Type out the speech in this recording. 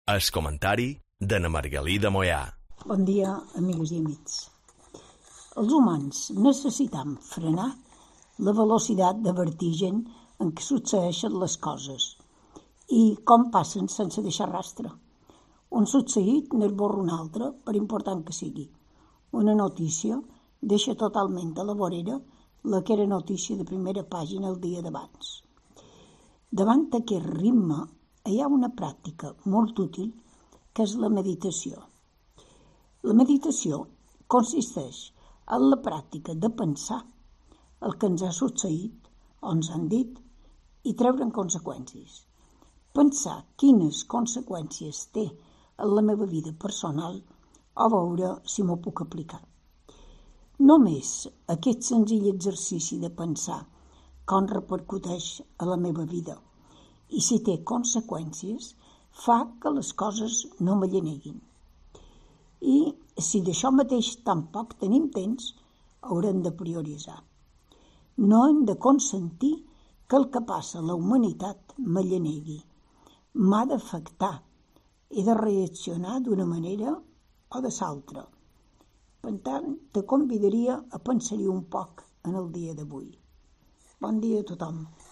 El comentari de na Margalida Moià. Bon dia, amigues i amics. Els humans necessitam frenar la velocitat de vertigen en què succeeixen les coses i com passen sense deixar rastre. Un succeït n'esborra un altre, per important que sigui. Una notícia deixa totalment a la vorera la que era notícia de primera pàgina el dia d'abans. Davant d'aquest ritme hi ha una pràctica molt útil que és la meditació. La meditació consisteix en la pràctica de pensar el que ens ha succeït o ens han dit i treure'n conseqüències. Pensar quines conseqüències té en la meva vida personal o veure si m'ho puc aplicar. Només aquest senzill exercici de pensar com repercuteix a la meva vida i si té conseqüències fa que les coses no me lleneguin. I si d'això mateix tampoc tenim temps, haurem de prioritzar. No hem de consentir que el que passa a la humanitat me llenegui. M'ha d'afectar. He de reaccionar d'una manera o de l'altra. Per tant, te convidaria a pensar-hi un poc en el dia d'avui. Bon dia a tothom.